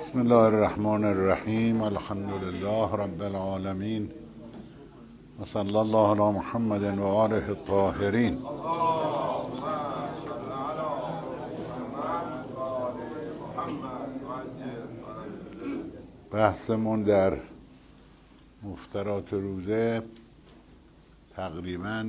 بسم الله الرحمن الرحیم. الحمد لله رب العالمین و صلی الله علی محمد و آله الطاهرین. بحثمون در مفترات روزه تقریبا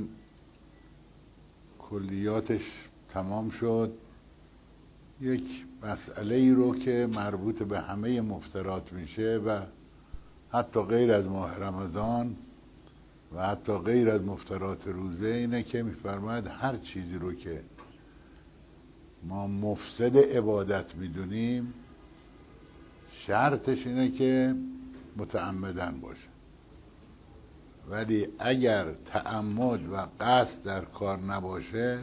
کلیاتش تمام شد. یک مسئله ای رو که مربوط به همه مفترات میشه و حتی غیر از ماه رمضان و حتی غیر از مفترات روزه اینه که میفرماید هر چیزی رو که ما مفسد عبادت میدونیم شرطش اینه که متعمدن باشه، ولی اگر تعمد و قصد در کار نباشه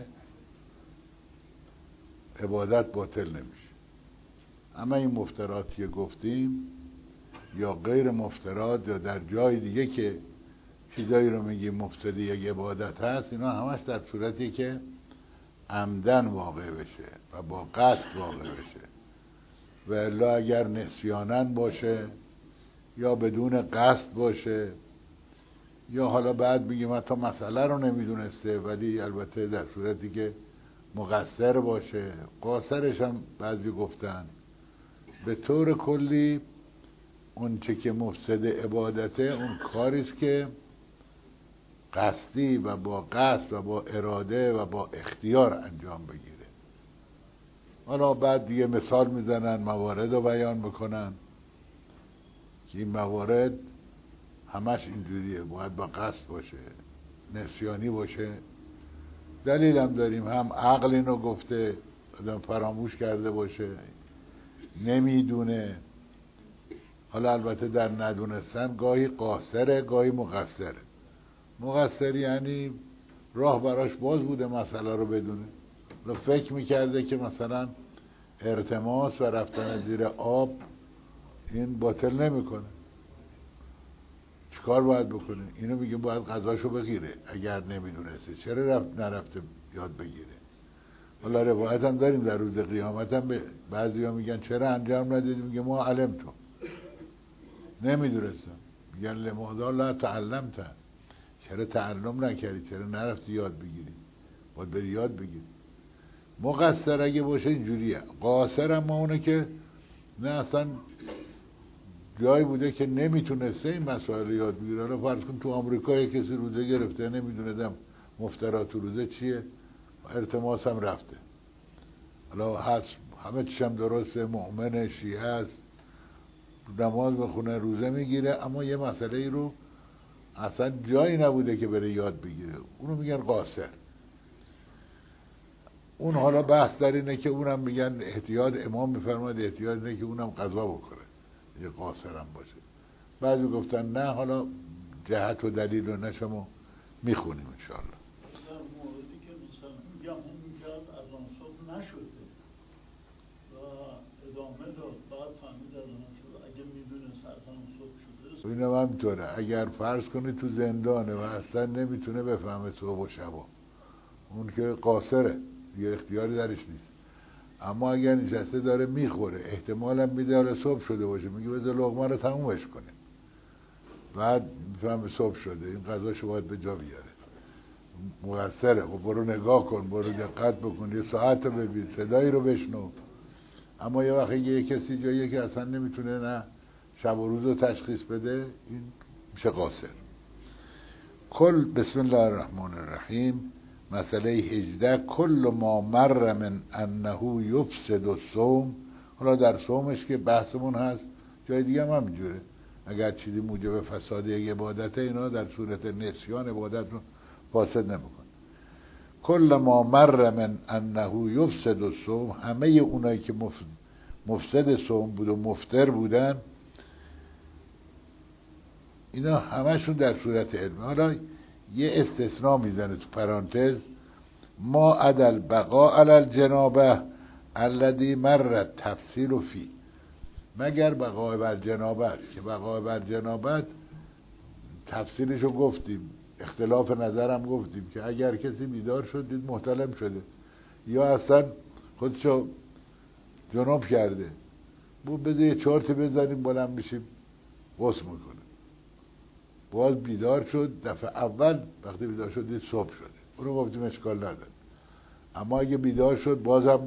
عبادت باطل نمیشه. اما این مفترات که گفتیم یا غیر مفترات یا در جای دیگه که چیزایی رو میگیم مفسد یک عبادت هست، اینا همش در صورتی که عمدن واقع بشه و با قصد واقع بشه، و الا اگر نسیانن باشه یا بدون قصد باشه یا حالا بعد میگیم حتی مسئله رو نمیدونسته ولی البته در صورتی که مقصر باشه، قاصرش هم بعضی گفتن. به طور کلی اون چه که مفسد عبادته اون کاریست که قصدی و با قصد و با اراده و با اختیار انجام بگیره. حالا بعد دیگه مثال میزنن، موارد رو بیان میکنن که این موارد همش اینجوریه، باید با قصد باشه، نسیانی باشه. دلیل هم داریم، هم عقل اینو گفته آدم فراموش کرده باشه، نمیدونه. حالا البته در ندونستن گاهی قاصره گاهی مقصره. مقصر یعنی راه براش باز بوده مسئله رو بدونه، رو فکر میکرده که مثلا ارتماس و رفتن زیر آب این باطل نمیکنه، چیکار باید بکنه؟ اینو میگه باید قضاشو بگیره. اگر نمیدونسته چرا نرفته یاد بگیره؟ حالا روایت هم داریم در روز قیامت هم بعضی ها میگن چرا انجام ندیدی؟ میگه ما علمتم، نمیدونستم. میگن لماذا لا تعلمت، چرا تعلم نکردی، چرا نرفتی یاد بگیری؟ باید بری یاد بگیری. مقصر اگه باشه اینجوریه. قاصر هم اونه که نه اصلا جایی بوده که نمیتونسته این مسائل یاد بگیره. حالا فرض کن تو آمریکا یک کسی روزه گرفته، نمیدونه مفترات روزه چیه، ارتماس هم رفته، حالا هست همه چیشم درسته، مؤمن شیعه است، نماز بخونه، روزه میگیره، اما یه مسئله ای رو اصلا جایی نبوده که بره یاد بگیره، اونو میگن قاصر. اون حالا بحث در اینه که اونم میگن احتیاط، امام میفرماید احتیاط اینه که اونم قضا بکنه یه قاصر هم باشه. بعضی گفتن نه، حالا جهت و دلیل و نشما میخونیم انشاءالله. در موردی که مثلا میگم اون میگرد از آن صبح نشده و ادامه داد، بعد فهمید از آن شده، اگه میدونست از آن صبح شده. اینم همینطوره. اگر فرض کنی تو زندانه و اصلا نمیتونه بفهمه صبح و شبا، اون که قاصره، یه اختیاری درش نیست. اما اگر نشسته داره میخوره، احتمال هم میده حالا صبح شده باشه، میگه بذار لقمه رو تمومش کنه، بعد میفهمه صبح شده، این قضاشو باید به جا بیاره. مقصره. و برو نگاه کن، برو دقت بکن، یه ساعت رو ببین، صدایی رو بشنو. اما یه وقتی یه کسی جاییه که اصلا نمیتونه نه شب و روز رو تشخیص بده، این میشه قاصر. بسم الله الرحمن الرحیم. مسئله 18. کل ما مر من انه یفسد الصوم. حالا در صومش که بحثمون هست، جای دیگه هم همینجوره. اگر چیزی موجب فساد یک عبادته، اینا در صورت نسیان عبادت رو فاسد نمیکن. کل ما مر من انه یفسد الصوم، همه اونایی که مفسد صوم بود و مفتر بودن، اینا همشون در صورت علم. حالا یه استثناء میزنه تو پرانتز، ما عدل بقا علی الجنابه الذی مرت تفسیر فی، مگر بقای بر جنابت، که بقای بر جنابت تفسیرشو گفتیم، اختلاف نظرم گفتیم که اگر کسی بیدار شد دید محتلم شده یا اصلا خودشو جناب کرده بده یه چارتی بزنیم بلند میشیم غسل میکنه. باز بیدار شد، دفعه اول وقتی بیدار شد دید صبح شده، اونو گفتیم اشکال نداره. اما اگه بیدار شد بازم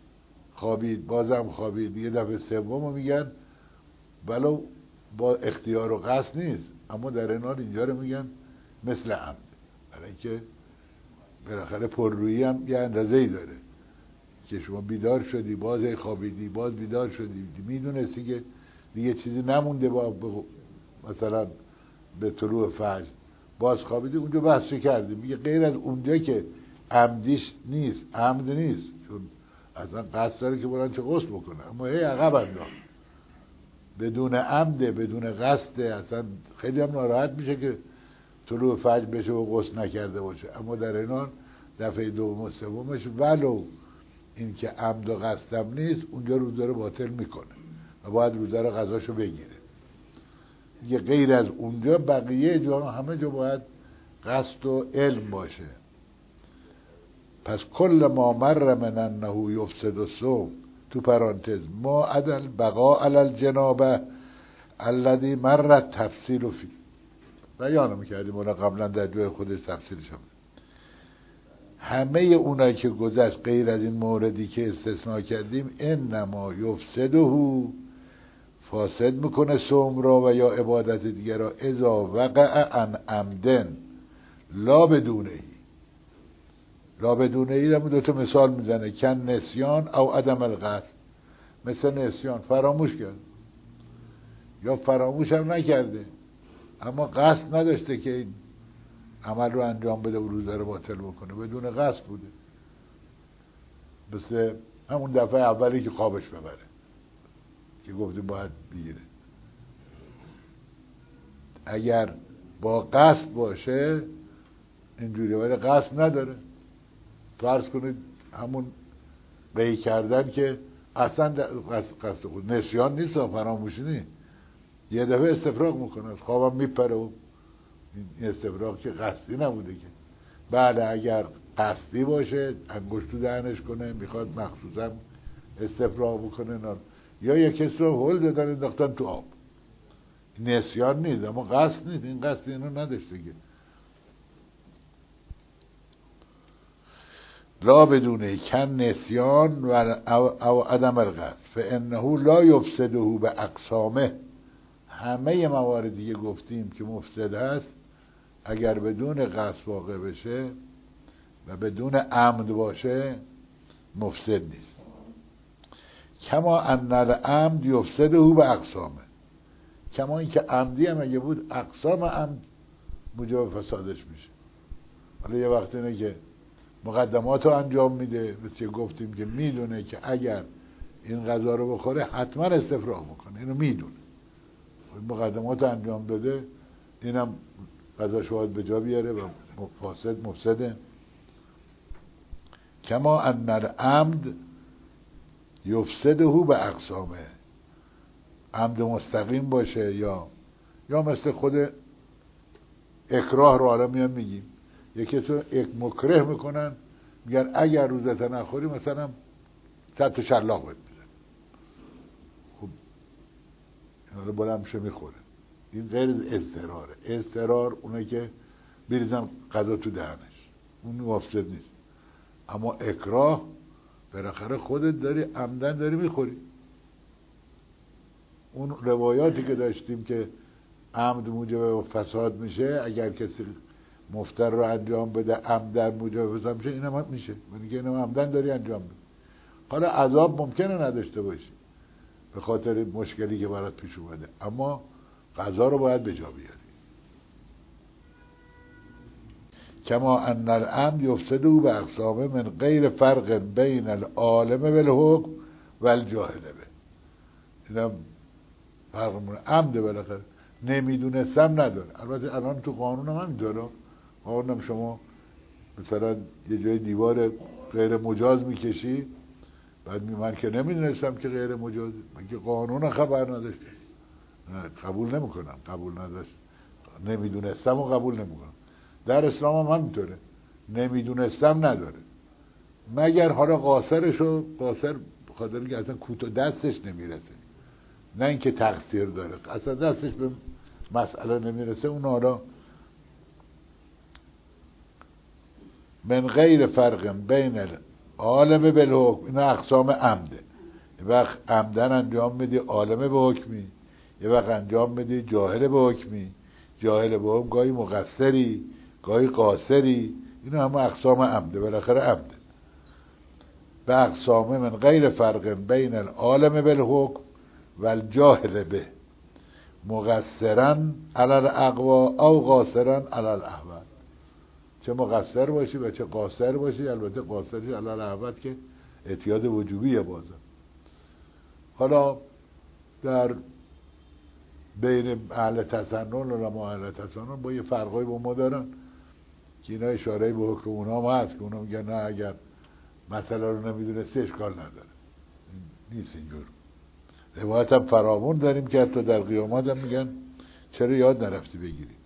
خوابید، یه دفعه سوم میگن ولو با اختیار و قصد نیست، اما در این حال اینجا رو میگن مثل عمد، برای اینکه بالاخره پررویی هم یه اندازه‌ای داره که شما بیدار شدی باز خوابیدی، باز بیدار شدی، میدونستی که دیگه چیزی نمونده مثلا به طلوع فجر باز خوابیدی، اونجا بحث کردیم. میگه غیر از اونجا که عمدیش نیست، عمد نیست، چون اصلا قصد داره که بلند چه غسل بکنه، اما هی عقب انداخت بدون عمده، بدون قصده، اصلا خیلی هم ناراحت میشه که طلوع فجر بشه و غسل نکرده باشه. اما در این حال دفعه دوم و سومش ولو این که عمد و قصدم نیست، اونجا روزه رو باطل میکنه و باید روزه رو قضاشو بگیره. یه غیر از اونجا بقیه جا همه جا باید قصد و علم باشه. پس کل ما مر من انه یفسد الصوم تو پرانتز ما عدل بقا علی الجنابه الذی مر تفصیل فی، بیان میکردیم اونا قبلا در جای خودش تفصیلش هم. همه اونایی که گذشت غیر از این موردی که استثناء کردیم انما یفسده، فاسد میکنه صوم را و یا عبادت دیگر را، اذا وقع عن عمدن لا بدونهی. لا بدونهی را دو تا مثال میزنه، کن نسیان او عدم القصد. مثل نسیان، فراموش کرد یا فراموش هم نکرده اما قصد نداشته که این عمل رو انجام بده و روزه رو باطل بکنه، بدون قصد بوده. مثل همون دفعه اولی که خوابش ببره که گفتیم باید بگیره. اگر با قصد باشه اینجوری، ولی قصد نداره. فرض کنید همون قی کردن که اصلا قصد خود نسیان نیست و فراموشی نیست، یه دفعه استفراغ میکنه، خوابم میپره و این استفراغ که قصدی نبوده که. بله اگر قصدی باشه انگشت تو دهنش کنه، میخواد مخصوصا استفراغ بکنه یا یک کس رو هل دادن انداختن تو آب، نسیان نیست اما قصد نیست، این قصد اینو نداشته که. لا بدونه کن نسیان و او عدم القصد فانه لا یفسده به اقسامه. همه مواردی که گفتیم که مفسد هست اگر بدون قصد واقع بشه و بدون عمد باشه مفسد نیست. کما ان العمد یفسده به اقسامه، کما این که عمدی هم اگه بود اقسام عمد موجب فسادش میشه. حالا یه وقت اینه که مقدمات رو انجام میده، مثل گفتیم که میدونه که اگر این غذا رو بخوره حتما استفراغ میکنه، اینو میدونه، مقدمات رو انجام داده، اینم غذاش باید به جا بیاره و فاسد مفسده. کما ان العمد یفسده به اقسامه، عمد مستقیم باشه یا مثل خود اکراه رو حالا میگیم، یکی تو مکره میکنن، میگن اگر روزت نخوری مثلا 100 تا شلاق بهت میزن، خب حالا بلند میشه میخوره. این غیر اضطراره. اضطرار اونه که بریزن غذا تو دهنش، اون مفسد نیست. اما اکراه بالاخره خودت داری عمدن داری میخوری. اون روایاتی که داشتیم که عمد موجب فساد میشه، اگر کسی مفتر رو انجام بده عمدن موجب فساد میشه، اینم هم میشه، یعنی که اینم عمدن داری انجام بده. حالا عذاب ممکنه نداشته باشی به خاطر مشکلی که برات پیش اومده، اما قضا رو باید به جا بیاری. کما ان العمد یفسده به اقسامه من غیر فرق بین العالم بالحکم و الجاهل به. اینم فرق مونه. عمد بالاخره نمیدونستم نداره. البته الان تو قانون هم همینطوره. قانون هم شما مثلا یه جای دیوار غیر مجاز میکشی، بعد من که نمیدونستم که غیر مجاز، من که قانون خبر نداشتم، قبول نمیکنم، قبول نداشت، نمیدونستم و قبول نمیکنم. در اسلام هم همینطوره، نمیدونستم نداره، مگر حالا قاصرشو قاصر بخاطر که اصلا کوتاه دستش نمیرسه، نه اینکه تقصیر داره، اصلا دستش به مسئله نمیرسه. اون حالا من غیر فرق بین العالم بالحکم، اینا اقسام عمده. یه وقت عمدن انجام میدی عالم به حکمی، یه وقت انجام میدی جاهل به حکمی. جاهل به حکم گاهی مقصری گاهی قاصری، اینا همه اقسام عمده، بالاخره عمده. به اقسام من غیر فرق بین العالم بالحکم و الجاهل به، مقصرا علی الاقوا او قاصرا علی الاحوال. چه مقصر باشی و چه قاصر باشی، البته قاصرش علی الاحوال که اعتیاد وجوبیه بازم. حالا در بین اهل تسنن و ما اهل تسنن با یه فرقایی با ما دارن که اینا اشاره به حکم اونا هم هست که اونا میگن نه اگر مسئله رو نمیدونستی اشکال نداره، نیست اینجور. روایت هم فراوون داریم که حتی در قیامت هم میگن چرا یاد نرفتی بگیری.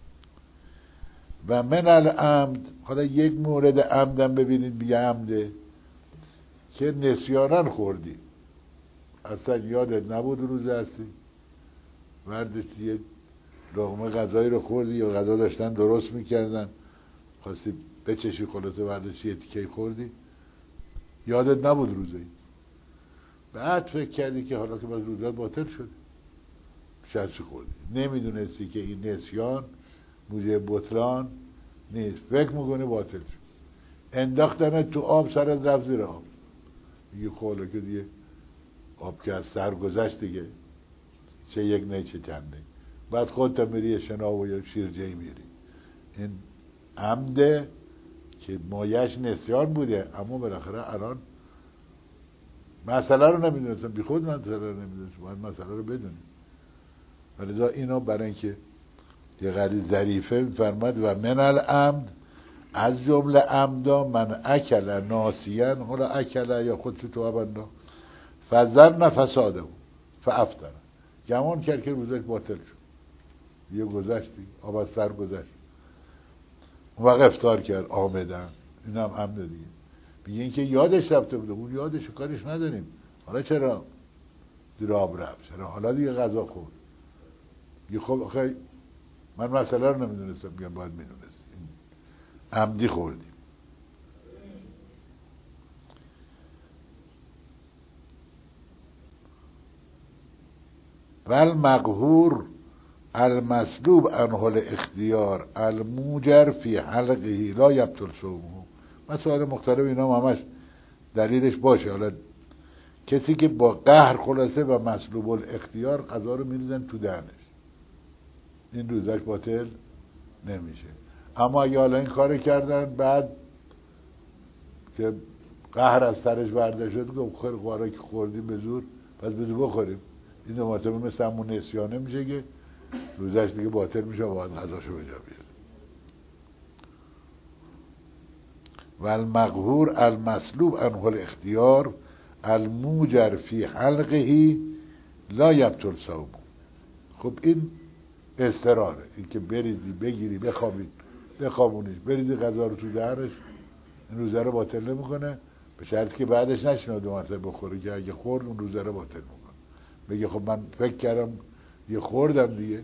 و من العمد، حالا یک مورد عمدم ببینید میگه عمده که نسیانن خوردی، اصلا یادت نبود روزه هستی، وردشتی یه لقمه غذایی رو خوردی یا غذا داشتن درست میکردن خواستی بچشی، خلاصه وردشتی یه تیکه خوردی، یادت نبود روزه‌ای، بعد فکر کردی که حالا که باز روزه باطل شد، شرچی خوردی، نمیدونستی که این نسیان موجب بطلان نیست، فکر میکنی باطل شد، انداختن تو آب، سرت رفت زیر آب، میگی خوله که دیگه آب که از سر گذشت دیگه، چه یک نه چه چند نه، بعد خودت میری شنا و یا شیرجهی میری. این عمده که مایش نسیان بوده، اما بالاخره الان مسئله رو نمیدونستم، بی خود مسئله رو نمیدونستم، باید مسئله رو بدونیم. ولذا اینو برای اینکه یه قدری ظریفه فرمد و من العمد، از جمله عمدا من اکل ناسیان، حالا اکل یا خودشو تو ابندا، فظن فساده فافتر، گمان کرد که روزش باطل شد، یه گذشتی آب از سر گذشت، اون وقت افطار کرد آمدن، این هم عمده دیگه. میگه این که یادش رفته بوده، اون یادش کارش نداریم، حالا چرا دیر آب رفت، چرا حالا دیگه غذا خورد، یه خب آخه من مسئله رو نمیدونستم، میگم باید میدونست، عمدی خوردیم. والمقهور المسلوب عنه الاختیار الموجر فی حلقه لا یبطل صومه. مسائل مختلف اینا همش دلیلش باشه. حالا کسی که با قهر خلاصه و مسلوب الاختیار غذا رو میریزن تو دهنش، این روزش باطل نمیشه. اما اگه حالا این کار کردن بعد که قهر از سرش برده شد که خیر قاره که خوردیم به زور پس بذار بخوریم، این دو مرتبه مثل همون نسیانه میشه که روزش دیگه باطل میشه و باید غذاشو به جا بیاره. و المقهور المسلوب عنه الاختیار الموجر فی حلقه لا یبطل صومه. خب این اضطراره، این که بریزی بگیری بخوابونیش بریزی غذا رو تو دهنش، این روزه رو باطل نمیکنه، به شرطی که بعدش نشینه دو مرتبه بخوره، که اگه خورد اون روزه رو باطل میکنه. بگه خب من فکر کردم یه خوردم دیگه.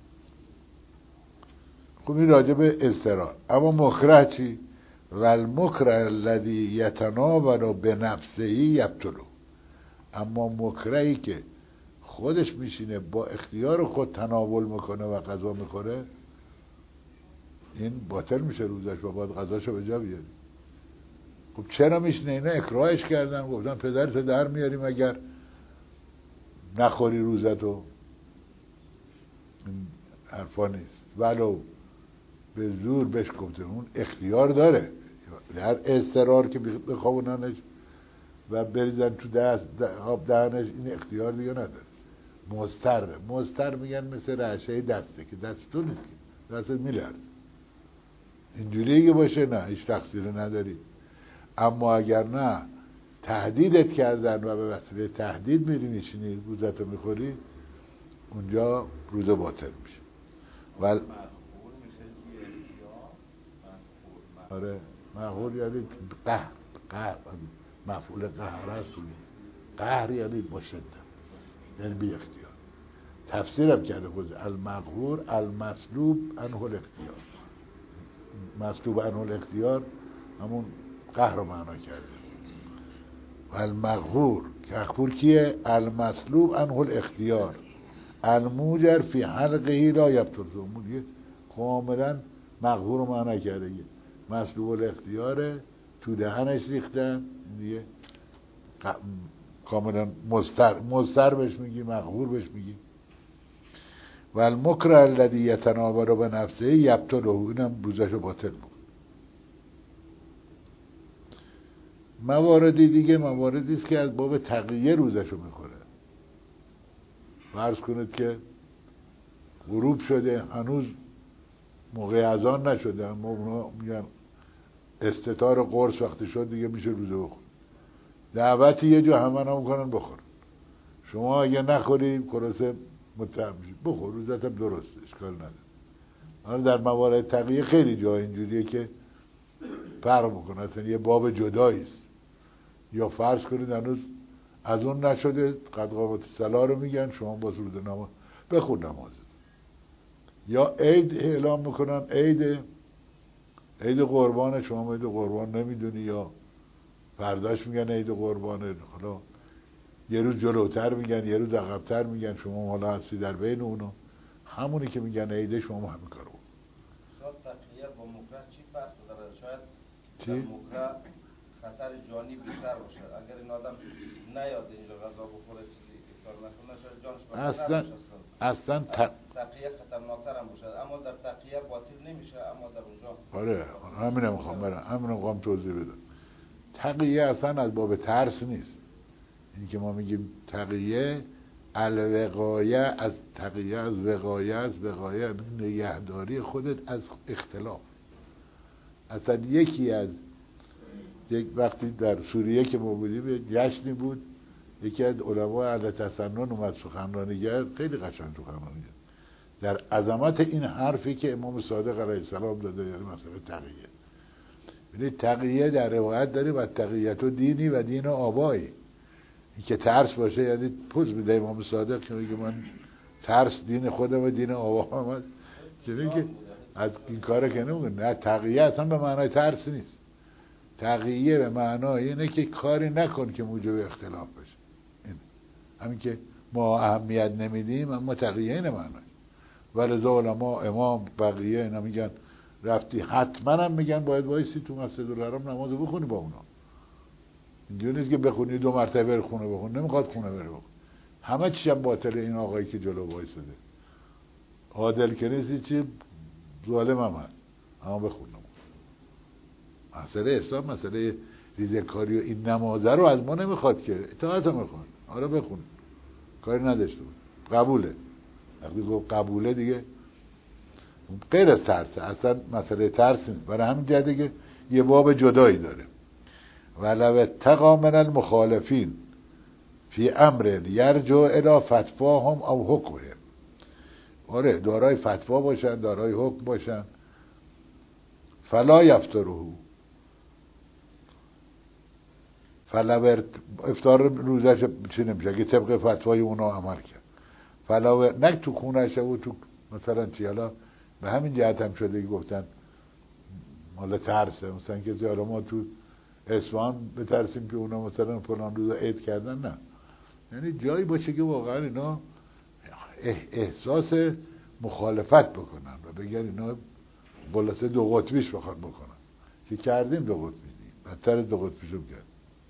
خب این راجع به اضطرار. اما مکره چی؟ والمکره الذی یتناول بنفسه یبطل. اما مکرهی که خودش میشینه با اختیار خود تناول میکنه و غذا میخوره، این باطل میشه روزش و باید غذاشو به جا بیاری. خب چرا میشینه؟ اینا اکراهش کردن، گفتن پدرتو در میاریم اگر نخوری روزتو. این حرفا نیست، ولو به زور بهش گفته، اون اختیار داره، هر اضطرار که بخوابوننش و بریزن تو آب دهنش، این اختیار دیگه نداره. مضطر میگن مثل رعشه دسته که دست تو نیست که دستت میلرزه، اینجوری که باشه نه هیچ تقصیری نداری. اما اگر نه تهدیدت کردن و به وسیله تهدید میری میشینی روزتو میخوری، اونجا روزه باطل میشه. آره مقهور یعنی قهر مفعول قهر است، قهر یعنی با شدت. یعنی بی اختیار. تفسیرم کرده خود المقهور المسلوب عنه الاختیار. مسلوب عنه الاختیار همون قهر رو معنا کرده. و المقهور که اخبور کیه؟ المسلوب عنه الاختیار الموجر فی حلقه لا یبطل دیگه کاملا مقهور رو معنا کرده. مسلوب الاختیاره تو دهنش ریختن دیگه کاملا مضطر بهش میگی، مقهور بهش میگی. و المکر الذی یتناول به نفسه یبطله، اینم روزشو باطل بود. مواردی دیگه مواردی است که از باب تقیه روزشو میخوره. فرض کنید که غروب شده هنوز موقع اذان نشده، اما اونا میگن استتار قرص وقتی شد دیگه میشه روزه بخور. دعوتی یه جا همه میکنن بخور، شما اگه نخوری خلاصه متهم میشی، بخور روزت هم درسته، اشکال نداره. حالا در موارد تقیه خیلی جا اینجوریه که فرق میکنه، اصلا یه باب جدایی است. یا فرض کنید هنوز از اون نشده قد قامت صلاح رو میگن، شما باز روزه نماز بخور نماز. یا عید اعلام میکنن عید قربانه، شما عید قربان نمیدونی یا فرداش میگن عید قربانه، حالا یه روز جلوتر میگن یه روز عقب‌تر میگن، شما حالا هستی در بین اونو، همونی که میگن عیده شما همین کارو. شاید تقیه با مکره چی فرق داره؟ شاید چی؟ مکره خطر جانی بیشتر باشه. اگر این آدم نیاد اینجا غذا بخوره چیزی افطار نکنه شاید جانش اصلا اصلا تقیه خطرناکتر هم باشه. اما در تقیه باطل نمیشه، اما در اونجا آره همینم میخوام برم، همینم میخوام توضیح بدم. تقیه اصلا از باب ترس نیست. این که ما میگیم تقیه الوقایه، از تقیه از وقایه، از وقایه نگهداری خودت از اختلاف. اصلا یکی از وقتی در سوریه که ما بودیم جشنی بود، یکی از علماء اهل تسنن اومد سخنرانی کرد، خیلی قشنگ سخنرانی کرد در عظمت این حرفی که امام صادق علیه السلام داده، یعنی مسئله تقیه. یعنی تقیه در روایت داریم و تقیت و دینی و دین آبایی، این که ترس باشه یعنی پوز میده امام صادق که میگه من ترس دین خودم و دین آبام هست، که میگه از این کاره که نمیگه. نه، تقیه اصلا به معنای ترس نیست. تقیه به معنای اینه که کاری نکن که موجب اختلاف بشه. این همین که ما اهمیت نمیدیم، اما تقیه اینه معنای. ولذا علماء امام بقیه اینا میگن رفتی حتما هم میگن باید وایسی تو مسجد الحرام نمازو بخونی با اونا. اینجوری نیست که بخونی 2 مرتبه بر خونه بخون، نمیخواد خونه بره بخون. همه چیش هم باطله. این آقایی که جلو وایساده عادل که نیستی، چی ظالم هم هست، اما بخون نماز. مسئله اسلام مسئله ریزه‌کاری و این نمازه رو از ما نمیخواد که، اطاعت هم میخواد. آره بخون، کاری نداشته بود، قبوله. وقتی گفت قبوله دیگه غیر از ترسه، اصلا مسئله ترس نیست. برای همین جهت دیگه یه باب جدایی داره. ولو اتقا من المخالفین فی امر یرجع الی فتواهم او حکمهم. آره دارای فتوا باشن، دارای حکم باشن. فلا یفتره، فلا افطار روزش چی نمیشه اگه طبق فتوای اونا عمل کرد. فلا نه تو خونش و تو مثلا چی، حالا به همین جهت هم شده که گفتن مال ترسه، مثلا که حالا ما تو اصفهان بترسیم که اونا مثلا فلان روزا عید کردن. نه، یعنی جایی باشه که واقعا اینا احساس مخالفت بکنن و بگن اینا بلاسه 2 قطبیش بخواد بکنن، که کردیم 2 قطبی دیم، بدتر 2 قطبیشو کرد.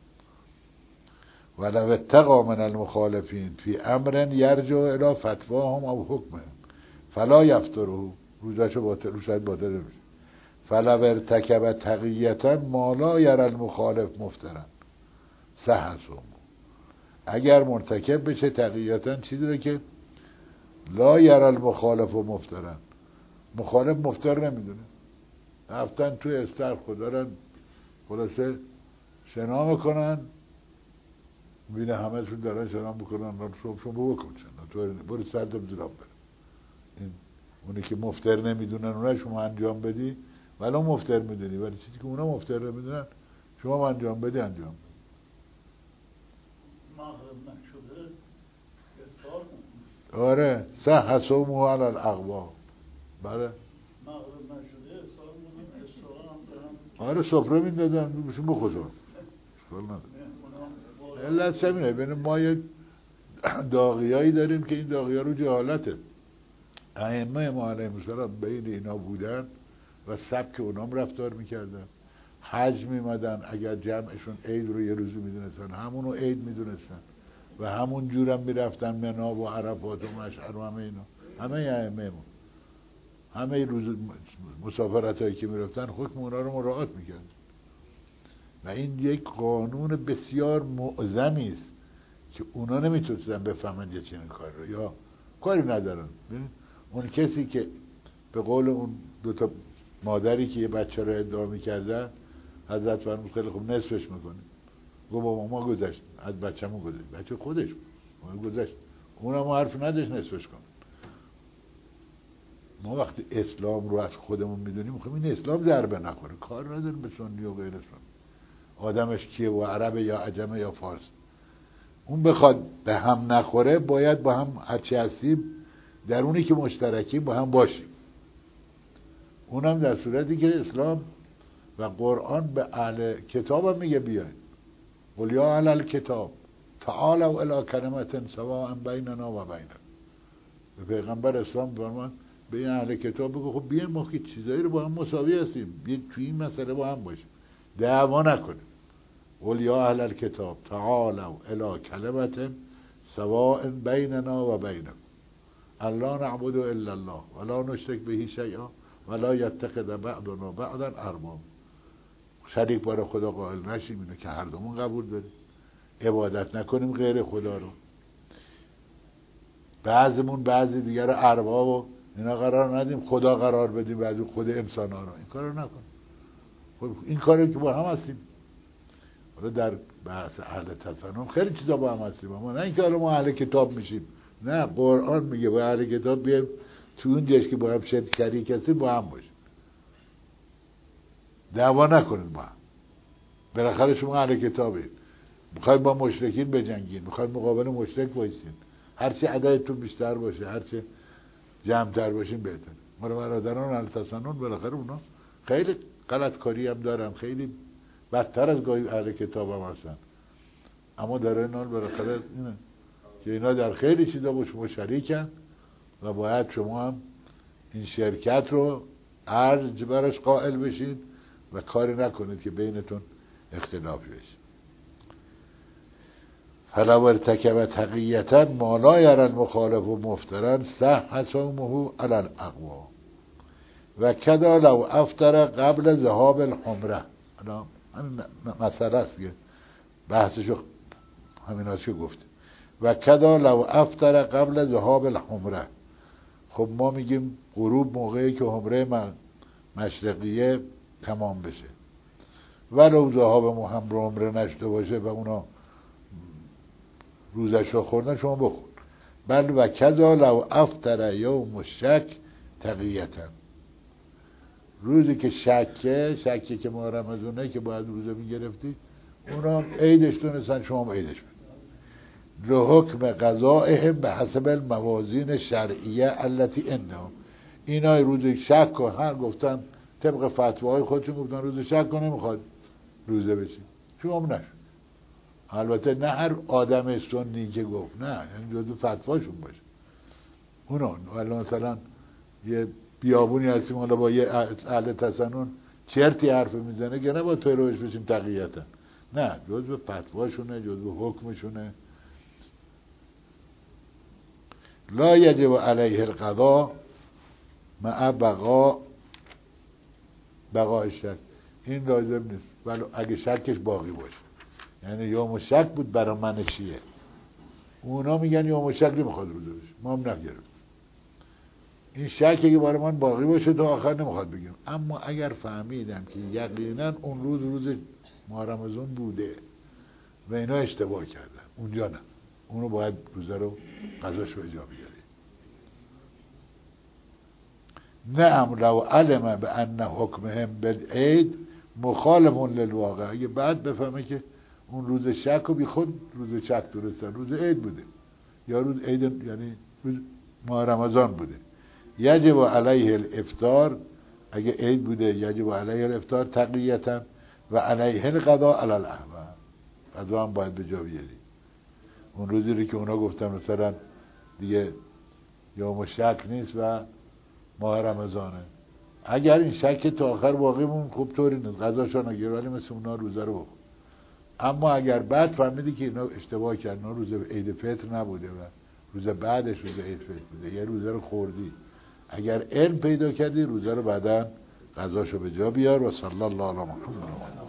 ولو اتقا من المخالفین فی امر یرجع الی فتواهم او حکمهم فلا یفتره، روزشو باطل نمیشه. فلو ارتکب تقییتا ما لا یری المخالف مفترن صح صومه. اگر مرتکب بشه تقییتا چی داره که لا یری المخالف و مفترن، مخالف مفتر نمیدونه، رفتن توی استرخ دارن خلاصه شنا میکنن، بینه همه شون دارن شنا میکنن، شما بکن شنا، تو برو سردم زیراب بره. این اونی که مفتر نمیدونن اونها شما انجام بدی، ولی مفتر میدونی، ولی چیزی که اونا مفتر نمیدونن شما انجام بدی انجام بدی. مغرب نشده آره صح صومه علی الاقوا. بله مغرب نشده افطار می‌کنن، اشتغال هم دارن. آره سفره میدادن بشون بخورن. علت چمینه بین ما یه داغیایی داریم که این داغیا رو جهالته. ائمه ما علیهم السلام بین اینا بودن و سبک اونام رفتار میکردن. حج میمدن اگر جمعشون عید رو یه روزی میدونستن همونو عید میدونستن و همون جورم میرفتن منا و عرفات و مشعر و همه اینا. همه ائمه ما همه روز مسافرت هایی که میرفتن حکم اونا رو مراعات میکردن و این یک قانون بسیار معظمی است که اونا نمیتونستن بفهمن یه چنین کار رو یا کاری ندارن. اون کسی که به قول اون دوتا مادری که یه بچه رو ادعا میکردن حضرت فرمود خیلی خوب نصفش میکنیم. گفت بابا ما گذشت از بچه‌مون گذشت، بچه خودش ما گذشت، اونم حرف نداشت نصفش کن. ما وقتی اسلام رو از خودمون میدونیم میخوایم این اسلام ضربه نخوره، کار نداریم به سنی و غیر سنی، آدمش کیه و عربه یا عجمه یا فارس. اون بخواد به هم نخوره باید با هم هرچی هستیم در اونی که مشترکیم با هم باشیم. اونم در صورتی که اسلام و قرآن به اهل کتاب هم میگه بیاین قل یا اهل الکتاب تعالوا الی کلمة سواء بیننا و بینکم. به پیغمبر اسلام فرمان به این اهل کتاب بگو خب بیاین ما که چیزایی رو با هم مساوی هستیم، بیاین توی این مسئله با هم باشیم، دعوا نکنیم. قل یا اهل الکتاب تعالوا الی کلمة سواء بیننا و بینکم الا نعبد الا الله ولا نشرک به شیئا ولا یتخذ بعضنا بعضا اربابا. شریک برای خدا قائل نشیم، اینو که هر دومون قبول داریم. عبادت نکنیم غیر خدا رو. بعضمون بعضی دیگر رو ارباب و اینا قرار ندیم، خدا قرار بدیم بعضی خود انسان ها رو. این کار رو نکنیم. خب این کاری که با هم هستیم. حالا در بحث اهل تسنن خیلی چیزا با هم هستیم، اما نه اینکه حالا ما اهل کتاب میشیم. نه، قرآن میگه با اهل کتاب بیایم تو اون جاش که با هم شریک هستیم با هم باشیم، دعوا نکنید با هم. بالاخره شما اهل کتابید، میخواید با مشرکین بجنگین، میخواید مقابل مشرک وایسین، هرچی عددتون بیشتر باشه، هرچی جمع‌تر باشین بهتره. ما برادران اهل تسنن بالاخره اونا خیلی غلط کاری هم دارن، خیلی بدتر از گاهی اهل کتاب هم هستن، اما در این حال بالاخره اینه که اینا در خیلی چیزا با شما شریکن و باید شما هم این شرکت رو ارج براش قائل بشین و کاری نکنید که بینتون اختلافی بشه. فلو ارتکب تقیتا ما لا یری المخالف مفترا صح صومه علی الاقوا و کدا لو افطر قبل ذهاب الحمره. همین مسئله است که بحثشو همین هاست که گفته. و کدا لو افطر قبل ذهاب الحمره. خب ما میگیم غروب موقعی که حمره مشرقیه تمام بشه، ولو ذهاب عمره نشده باشه و اونا روزش رو خوردن شما بخور. بل و کذا لو افطر یوم الشک تقیتا. روزی که شکه که ما رمضونه که باید روزه میگرفتی اونا عیدش دونستن شما هم عیدش بدید. لحکم قضائهم به حسب الموازین شرعیه التي عندهم. اینا روز شک و هر گفتن طبق فتواهای خودشون گفتن روز شک و نمیخواد روزه بشی، شما هم نشد. البته نه هر آدم سنی که گفت، نه، یعنی جزو فتواشون باشه اونا. ولی مثلا یه بیابونی هستیم حالا با یه اهل تسنن چرتی حرف میزنه که نه با پیروش بشیم تقییتا، نه، جزو فتواشونه، جزو حکمشونه. لا یجب علیه القضاء مع بقاء شک. این لازم نیست ولی اگه شکش باقی باشه، یعنی یوم شک بود برای من شیعه، اونا میگن یوم شک نمیخواد روزه بشه، ما هم نگرفت. این شکی که برای من باقی باشه تا آخر نمیخواد بگیم. اما اگر فهمیدم که یقینا اون روز ماه رمضان بوده و اینا اشتباه کردن، اونجا نه، اونو باید روزه رو قضاش رو اجا بیاره. نعم لو علم بان حکمهم بالعید مخالف للواقع. اگه بعد بفهمه که اون روز شک و بی خود روز شک درستن، روز عید بوده یا روز عید، یعنی ماه رمضان بوده. یجب علیه الافطار، اگه عید بوده یجب علیه الافطار تقییتا و علیه القضاء علی الاحوال، قضا هم باید به جا بیاری. اون روزی رو که اونا گفتن مثلا دیگه یوم شک نیست و ماه رمضانه، اگر این شک تا آخر باقی مون خب طوری نیست، قضاشو نگیر، ولی مثل اونا روزه رو بخور. اما اگر بعد فهمیدی که اینا اشتباه کردن، روز عید فطر نبوده و روز بعدش روز عید فطر بوده، یه روزه رو خوردی، اگر علم پیدا کردی روزه رو بعداً قضاشو به جا بیار. و صلی الله علی محمد.